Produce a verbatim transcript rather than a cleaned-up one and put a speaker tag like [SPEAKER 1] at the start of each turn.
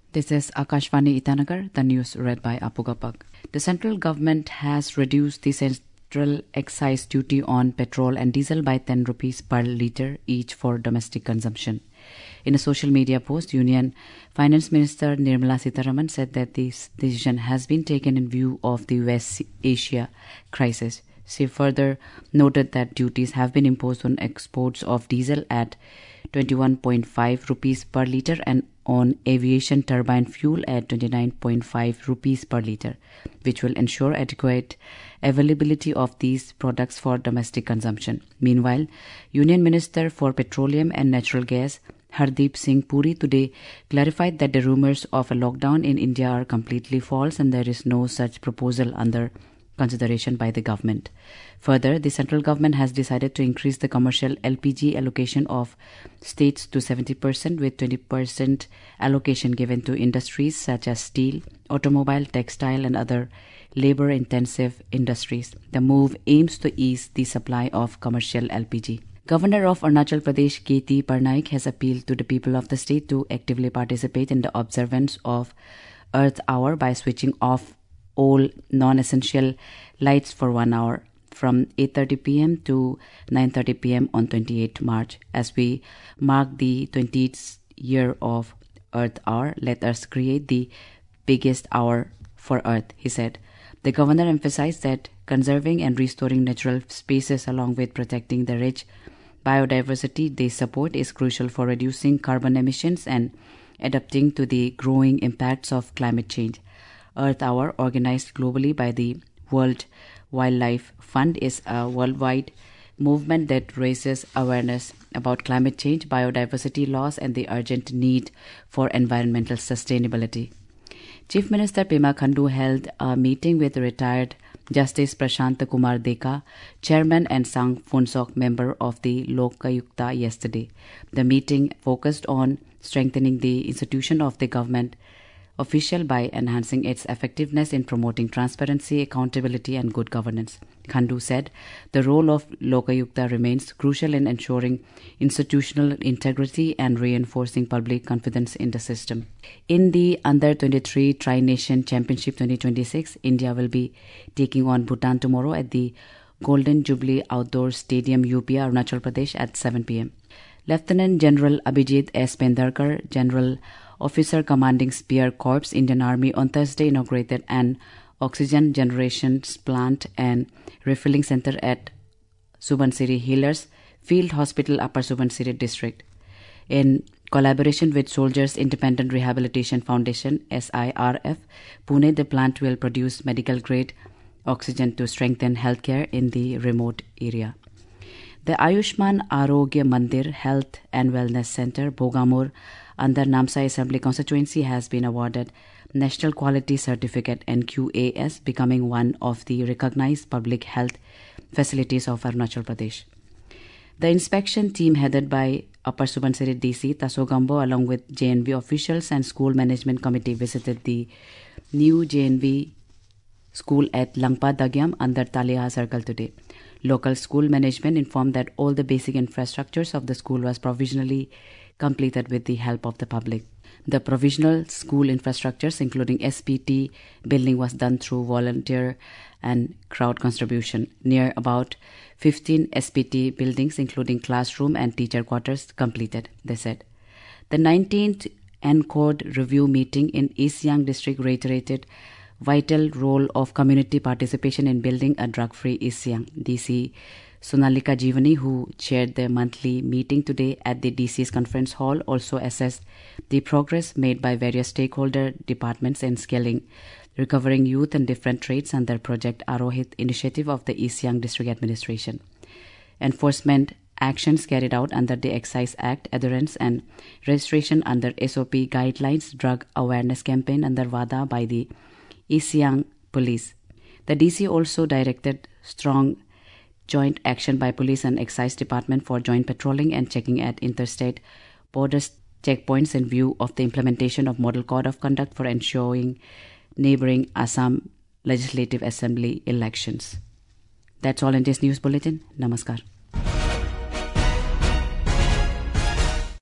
[SPEAKER 1] This is Akashvani Itanagar, the news read by Apugapak. The central government has reduced the central excise duty on petrol and diesel by ten rupees per litre each for domestic consumption. In a social media post, Union Finance Minister Nirmala Sitharaman said that this decision has been taken in view of the West Asia crisis. She further noted that duties have been imposed on exports of diesel at twenty-one point five rupees per litre and on aviation turbine fuel at twenty-nine point five rupees per litre, which will ensure adequate availability of these products for domestic consumption. Meanwhile, Union Minister for Petroleum and Natural Gas Hardeep Singh Puri today clarified that the rumours of a lockdown in India are completely false and there is no such proposal under consideration by the government. Further, the central government has decided to increase the commercial L P G allocation of states to seventy percent with twenty percent allocation given to industries such as steel, automobile, textile and other labour-intensive industries. The move aims to ease the supply of commercial L P G. Governor of Arunachal Pradesh K T Parnaik has appealed to the people of the state to actively participate in the observance of Earth Hour by switching off all non-essential lights for one hour from eight thirty p m to nine thirty p m on twenty-eighth March. As we mark the twentieth year of Earth Hour, let us create the biggest hour for Earth, he said. The governor emphasized that conserving and restoring natural spaces along with protecting the rich biodiversity they support is crucial for reducing carbon emissions and adapting to the growing impacts of climate change. Earth Hour, organized globally by the World Wildlife Fund, is a worldwide movement that raises awareness about climate change, biodiversity loss, and the urgent need for environmental sustainability. Chief Minister Pema Khandu held a meeting with retired Justice Prashant Kumar Deka, Chairman and Sang Phonsok member of the Lokayukta yesterday. The meeting focused on strengthening the institution of the government official by enhancing its effectiveness in promoting transparency, accountability and good governance. Khandu said the role of Lokayukta remains crucial in ensuring institutional integrity and reinforcing public confidence in the system. In the Under twenty-three Tri-Nation Championship twenty twenty-six, India will be taking on Bhutan tomorrow at the Golden Jubilee Outdoor Stadium, U P, Arunachal Pradesh at seven p m Lieutenant General Abhijit S. Pendarkar, General Officer Commanding Spear Corps, Indian Army, on Thursday inaugurated an oxygen generation plant and refilling center at Subansiri Healers Field Hospital, Upper Subansiri District. In collaboration with Soldiers Independent Rehabilitation Foundation, S I R F, Pune, the plant will produce medical-grade oxygen to strengthen healthcare in the remote area. The Ayushman Arogya Mandir Health and Wellness Center, Bhogamur, under Namsai Assembly constituency has been awarded National Quality Certificate N Q A S, becoming one of the recognized public health facilities of Arunachal Pradesh. The inspection team headed by Upper Subansiri D C Tasogambo along with J N V officials and school management committee visited the new J N V school at Langpa Dagyam under Taliha Circle today. Local school management informed that all the basic infrastructures of the school was provisionally completed with the help of the public. The provisional school infrastructures, including S P T building, was done through volunteer and crowd contribution. Near about fifteen S P T buildings, including classroom and teacher quarters, completed, they said. The nineteenth N C O D review meeting in East Siang district reiterated vital role of community participation in building a drug-free East Siang. D C Sonalika Jivani, who chaired the monthly meeting today at the D C's conference hall, also assessed the progress made by various stakeholder departments in scaling, recovering youth and different trades under Project Arohit initiative of the East Siang District Administration. Enforcement actions carried out under the Excise Act, adherence and registration under S O P guidelines, drug awareness campaign under WADA by the East Siang Police. The D C also directed strong joint action by Police and Excise Department for joint patrolling and checking at interstate border checkpoints in view of the implementation of Model Code of Conduct for ensuring neighboring Assam Legislative Assembly elections. That's all in this news bulletin. Namaskar.